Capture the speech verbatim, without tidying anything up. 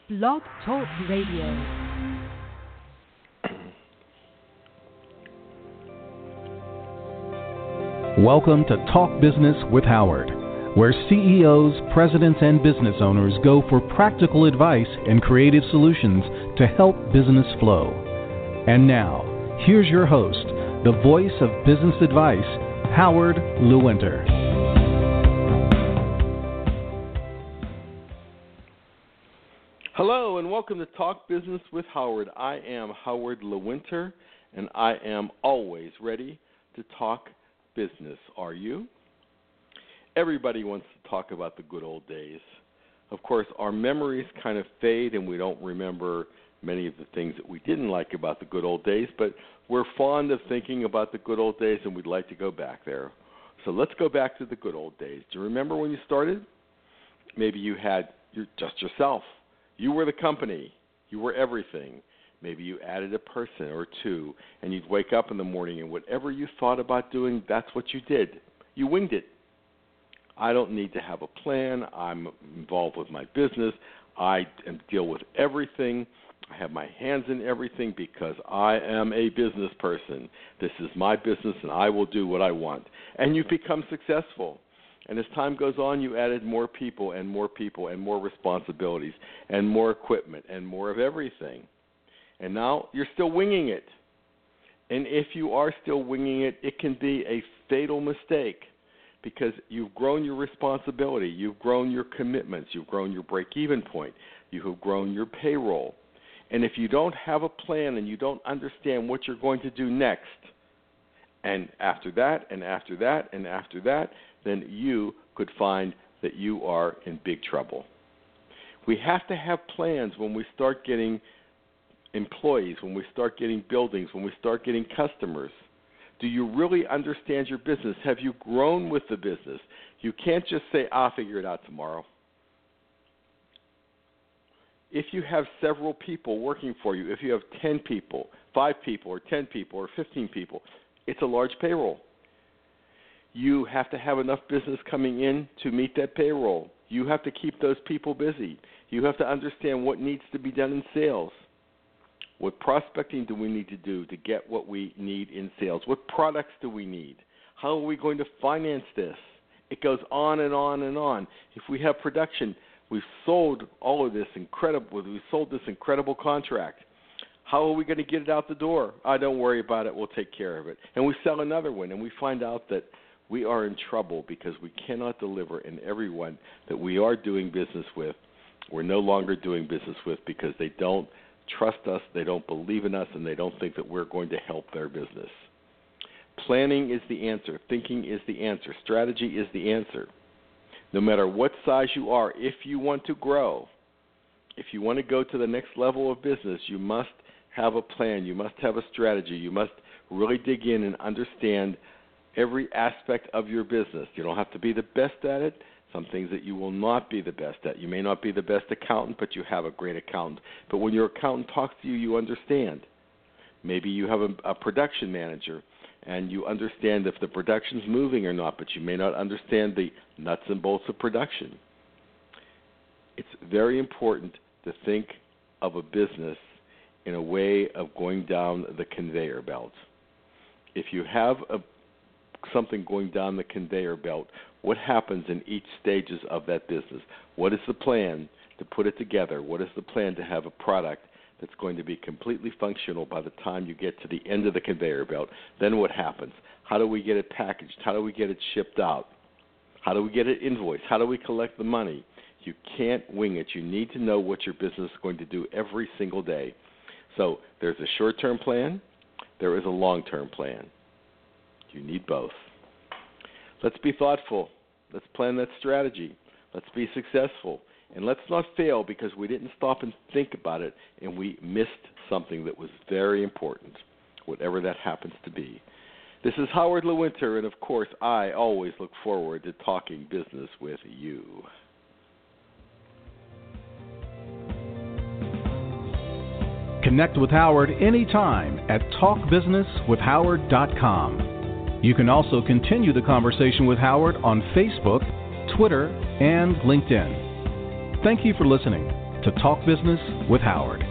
Blog Talk Radio. Welcome to Talk Business with Howard, where C E Os, presidents, and business owners go for practical advice and creative solutions to help business flow. And now, here's your host, the voice of business advice, Howard Lewinter. Hello and welcome to Talk Business with Howard. I am Howard Lewinter, and I am always ready to talk business. Are you? Everybody wants to talk about the good old days. Of course, our memories kind of fade and we don't remember many of the things that we didn't like about the good old days, but we're fond of thinking about the good old days and we'd like to go back there. So let's go back to the good old days. Do you remember when you started? Maybe you had your, just yourself. You were the company. You were everything. Maybe you added a person or two, and you'd wake up in the morning, and whatever you thought about doing, that's what you did. You winged it. I don't need to have a plan. I'm involved with my business. I deal with everything. I have my hands in everything because I am a business person. This is my business, and I will do what I want. And you've become successful. And as time goes on, you added more people and more people and more responsibilities and more equipment and more of everything. And now you're still winging it. And if you are still winging it, it can be a fatal mistake because you've grown your responsibility, you've grown your commitments, you've grown your break-even point, you have grown your payroll. And if you don't have a plan and you don't understand what you're going to do next, and after that, and after that, and after that, then you could find that you are in big trouble. We have to have plans when we start getting employees, when we start getting buildings, when we start getting customers. Do you really understand your business? Have you grown with the business? You can't just say, I'll figure it out tomorrow. If you have several people working for you, if you have ten people, five people, or ten people, or fifteen people, it's a large payroll. You have to have enough business coming in to meet that payroll. You have to keep those people busy. You have to understand what needs to be done in sales. What prospecting do we need to do to get what we need in sales? What products do we need? How are we going to finance this? It goes on and on and on. If we have production, we've sold all of this incredible, we've sold this incredible contract. How are we going to get it out the door? Oh, don't worry about it. We'll take care of it. And we sell another one, and we find out that we are in trouble because we cannot deliver, and everyone that we are doing business with, we're no longer doing business with because they don't trust us, they don't believe in us, and they don't think that we're going to help their business. Planning is the answer. Thinking is the answer. Strategy is the answer. No matter what size you are, if you want to grow, if you want to go to the next level of business, you must have a plan. You must have a strategy. You must really dig in and understand every aspect of your business. You don't have to be the best at it. Some things that you will not be the best at. You may not be the best accountant, but you have a great accountant. But when your accountant talks to you, you understand. Maybe you have a, a production manager, and you understand if the production's moving or not, but you may not understand the nuts and bolts of production. It's very important to think of a business in a way of going down the conveyor belt. If you have a something going down the conveyor belt, what happens in each stages of that business? What is the plan to put it together? What is the plan to have a product that's going to be completely functional by the time you get to the end of the conveyor belt? Then what happens? How do we get it packaged? How do we get it shipped out? How do we get it invoiced? How do we collect the money? You can't wing it. You need to know what your business is going to do every single day. So there's a short-term plan. There is a long-term plan. You need both. Let's be thoughtful. Let's plan that strategy. Let's be successful. And let's not fail because we didn't stop and think about it and we missed something that was very important, whatever that happens to be. This is Howard Lewinter, and of course, I always look forward to talking business with you. Connect with Howard anytime at talk business with howard dot com. You can also continue the conversation with Howard on Facebook, Twitter, and LinkedIn. Thank you for listening to Talk Business with Howard.